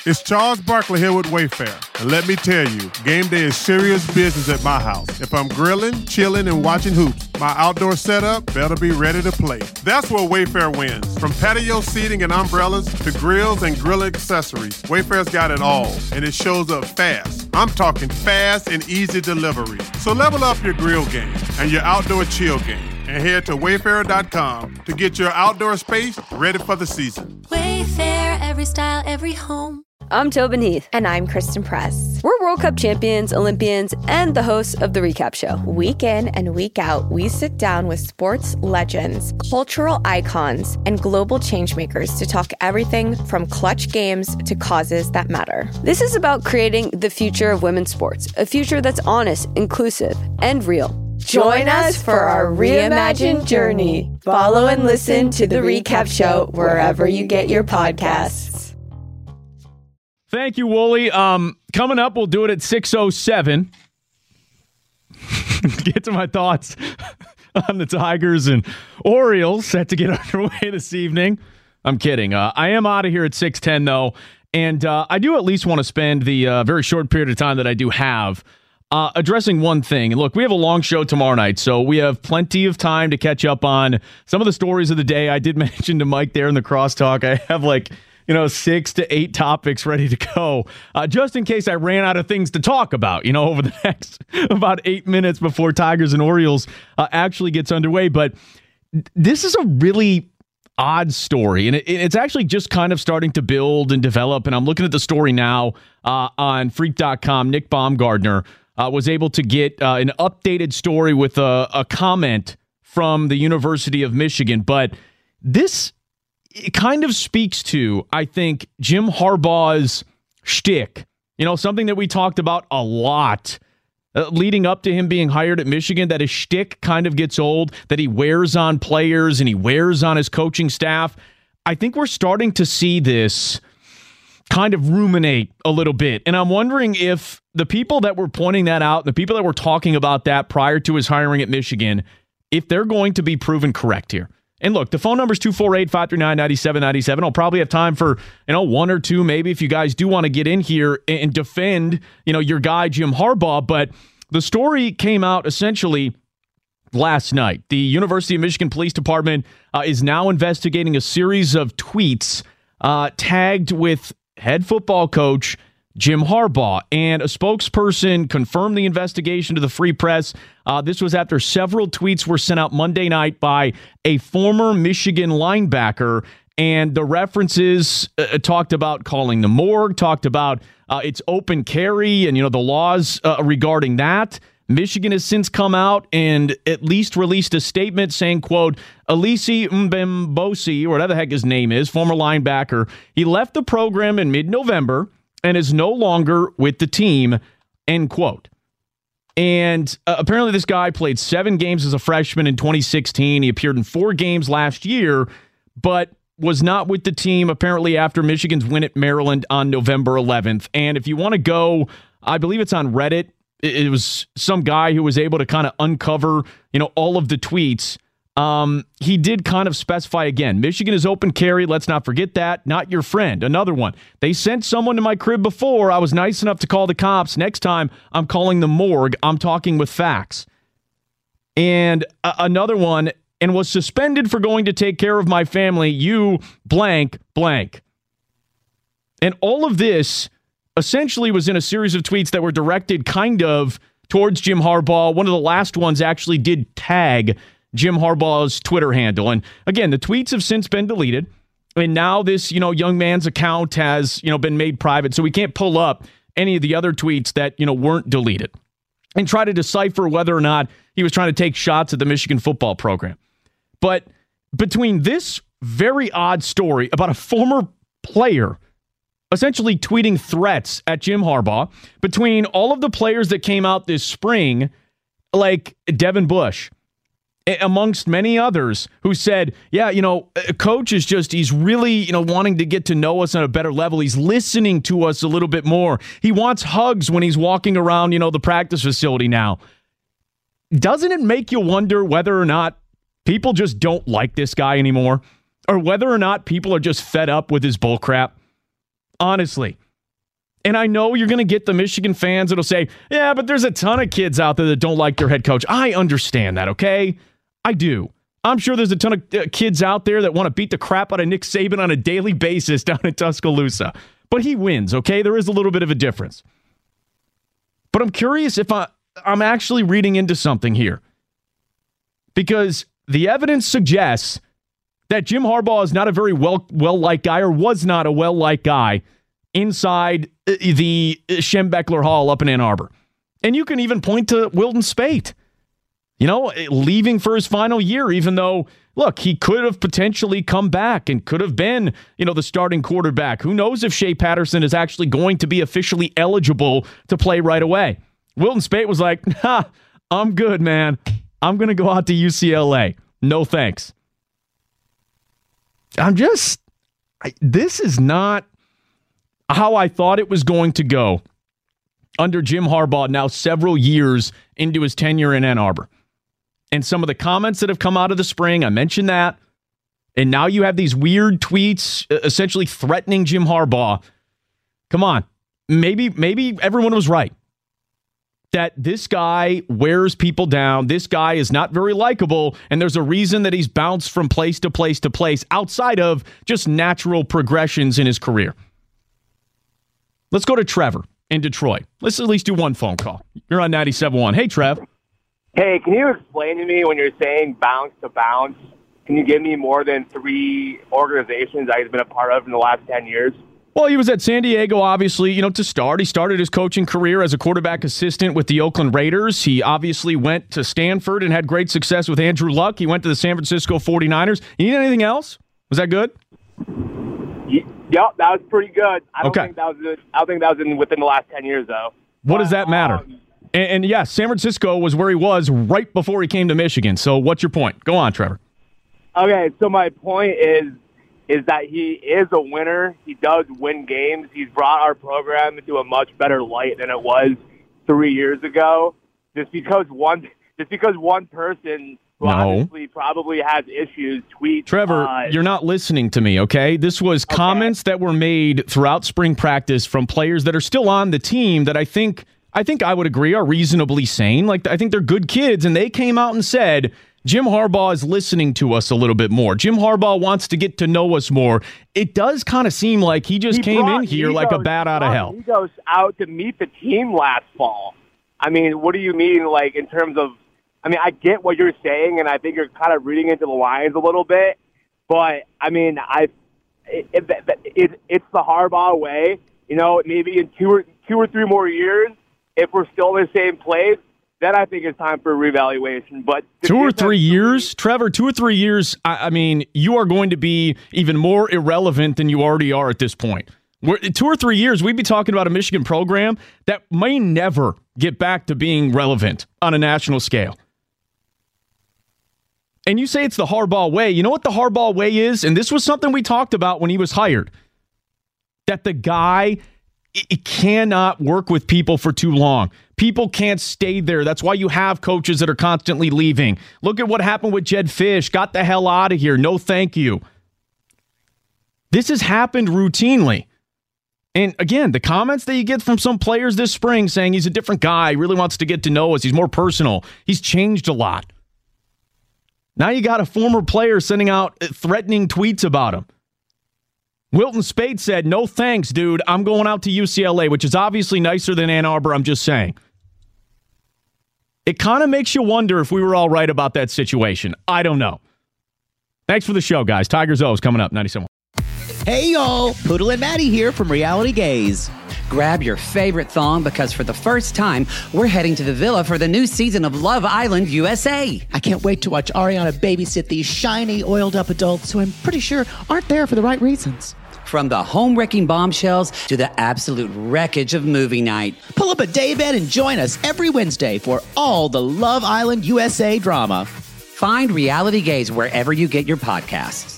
It's Charles Barkley here with Wayfair. And let me tell you, game day is serious business at my house. If I'm grilling, chilling, and watching hoops, my outdoor setup better be ready to play. That's where Wayfair wins. From patio seating and umbrellas to grills and grill accessories, Wayfair's got it all, and it shows up fast. I'm talking fast and easy delivery. So level up your grill game and your outdoor chill game, and head to Wayfair.com to get your outdoor space ready for the season. Wayfair, every style, every home. I'm Tobin Heath. And I'm Kristen Press. We're World Cup champions, Olympians, and the hosts of The Recap Show. Week in and week out, we sit down with sports legends, cultural icons, and global changemakers to talk everything from clutch games to causes that matter. This is about creating the future of women's sports, a future that's honest, inclusive, and real. Join us for our reimagined journey. Follow and listen to The Recap Show wherever you get your podcasts. Thank you, Wooly. Coming up, we'll do it at 6:07. Get to my thoughts on the Tigers and Orioles set to get underway this evening. I'm kidding. I am out of here at 6:10, though, and I do at least want to spend the very short period of time that I do have addressing one thing. And look, we have a long show tomorrow night, so we have plenty of time to catch up on some of the stories of the day. I did mention to Mike there in the crosstalk, I have 6 to 8 topics ready to go, just in case I ran out of things to talk about, over the next about 8 minutes before Tigers and Orioles actually gets underway. But this is a really odd story, and it's actually just kind of starting to build and develop. And I'm looking at the story now on Freak.com. Nick Baumgardner was able to get an updated story with a comment from the University of Michigan. But this it kind of speaks to, I think, Jim Harbaugh's shtick. Something that we talked about a lot leading up to him being hired at Michigan, that his shtick kind of gets old, that he wears on players and he wears on his coaching staff. I think we're starting to see this kind of ruminate a little bit. And I'm wondering if the people that were pointing that out, the people that were talking about that prior to his hiring at Michigan, if they're going to be proven correct here. And look, the phone number is 248-539-9797. I'll probably have time for, one or two, maybe, if you guys do want to get in here and defend, your guy, Jim Harbaugh. But the story came out essentially last night. The University of Michigan Police Department is now investigating a series of tweets tagged with head football coach Jim Harbaugh, and a spokesperson confirmed the investigation to the Free Press. This was after several tweets were sent out Monday night by a former Michigan linebacker, and the references talked about calling the morgue, talked about its open carry and, the laws regarding that. Michigan has since come out and at least released a statement saying, quote, Alisi Mbembosi, or whatever the heck his name is, former linebacker, he left the program in mid-November and is no longer with the team, end quote. And apparently this guy played 7 games as a freshman in 2016. He appeared in 4 games last year, but was not with the team apparently after Michigan's win at Maryland on November 11th. And if you want to go, I believe it's on Reddit. It was some guy who was able to kind of uncover, all of the tweets. He did kind of specify again, Michigan is open carry. Let's not forget that. Not your friend. Another one. They sent someone to my crib before. I was nice enough to call the cops. Next time I'm calling the morgue. I'm talking with facts. And another one, and was suspended for going to take care of my family. You blank. And all of this essentially was in a series of tweets that were directed kind of towards Jim Harbaugh. One of the last ones actually did tag Jim Harbaugh's Twitter handle. And again, the tweets have since been deleted. And now this, young man's account has, been made private. So we can't pull up any of the other tweets that, weren't deleted and try to decipher whether or not he was trying to take shots at the Michigan football program. But between this very odd story about a former player essentially tweeting threats at Jim Harbaugh, between all of the players that came out this spring, like Devin Bush, amongst many others who said, yeah, coach is he's really, wanting to get to know us on a better level. He's listening to us a little bit more. He wants hugs when he's walking around, the practice facility now. Doesn't it make you wonder whether or not people just don't like this guy anymore, or whether or not people are just fed up with his bullcrap? Honestly, And I know you're going to get the Michigan fans that'll say, yeah, but there's a ton of kids out there that don't like their head coach. I understand that, okay? I do. I'm sure there's a ton of kids out there that want to beat the crap out of Nick Saban on a daily basis down in Tuscaloosa. But he wins, okay? There is a little bit of a difference. But I'm curious if I'm actually reading into something here. Because the evidence suggests that Jim Harbaugh is not a very well-liked guy, or was not a well-liked guy inside the Schembechler Hall up in Ann Arbor. And you can even point to Wilton Speight, leaving for his final year, even though, look, he could have potentially come back and could have been, the starting quarterback. Who knows if Shea Patterson is actually going to be officially eligible to play right away. Wilton Speight was like, I'm good, man. I'm going to go out to UCLA. No thanks. This is not how I thought it was going to go under Jim Harbaugh, now several years into his tenure in Ann Arbor. And some of the comments that have come out of the spring, I mentioned that. And now you have these weird tweets essentially threatening Jim Harbaugh. Come on. Maybe everyone was right. That this guy wears people down. This guy is not very likable. And there's a reason that he's bounced from place to place to place outside of just natural progressions in his career. Let's go to Trevor in Detroit. Let's at least do one phone call. You're on 97.1. Hey, Trev. Hey, can you explain to me when you're saying bounce to bounce? Can you give me more than 3 organizations that he's been a part of in the last 10 years? Well, he was at San Diego, obviously, to start. He started his coaching career as a quarterback assistant with the Oakland Raiders. He obviously went to Stanford and had great success with Andrew Luck. He went to the San Francisco 49ers. You need anything else? Was that good? Yep, that was pretty good. I don't think that was within the last 10 years, though. What does that matter? And yes, San Francisco was where he was right before he came to Michigan. So what's your point? Go on, Trevor. Okay, so my point is that he is a winner. He does win games. He's brought our program into a much better light than it was 3 years ago. Just because one person who obviously probably has issues tweets. Trevor, you're not listening to me, okay? This was comments that were made throughout spring practice from players that are still on the team that I think I would agree are reasonably sane. Like, I think they're good kids, and they came out and said, Jim Harbaugh is listening to us a little bit more. Jim Harbaugh wants to get to know us more. It does kind of seem like he came in here like a bat out of hell. He goes out to meet the team last fall. I mean, what do you mean, like, in terms of, I get what you're saying, and I think you're kind of reading into the lines a little bit, but, it's the Harbaugh way. Maybe in two or three more years, if we're still in the same place, then I think it's time for a reevaluation. But 2 or 3 years, Trevor, 2 or 3 years, you are going to be even more irrelevant than you already are at this point. 2 or 3 years, we'd be talking about a Michigan program that may never get back to being relevant on a national scale. And you say it's the Harbaugh way. You know what the Harbaugh way is? And this was something we talked about when he was hired. That the guy cannot work with people for too long. People can't stay there. That's why you have coaches that are constantly leaving. Look at what happened with Jed Fish. Got the hell out of here. No, thank you. This has happened routinely. And again, the comments that you get from some players this spring saying he's a different guy, really wants to get to know us, he's more personal, he's changed a lot. Now you got a former player sending out threatening tweets about him. Wilton Speight said, no thanks, dude. I'm going out to UCLA, which is obviously nicer than Ann Arbor, I'm just saying. It kind of makes you wonder if we were all right about that situation. I don't know. Thanks for the show, guys. Tigers O's coming up, 97.1. Hey, y'all. Poodle and Maddie here from Reality Gaze. Grab your favorite thong because for the first time, we're heading to the villa for the new season of Love Island USA. I can't wait to watch Ariana babysit these shiny, oiled-up adults who I'm pretty sure aren't there for the right reasons. From the home-wrecking bombshells to the absolute wreckage of movie night. Pull up a daybed and join us every Wednesday for all the Love Island USA drama. Find Reality Gaze wherever you get your podcasts.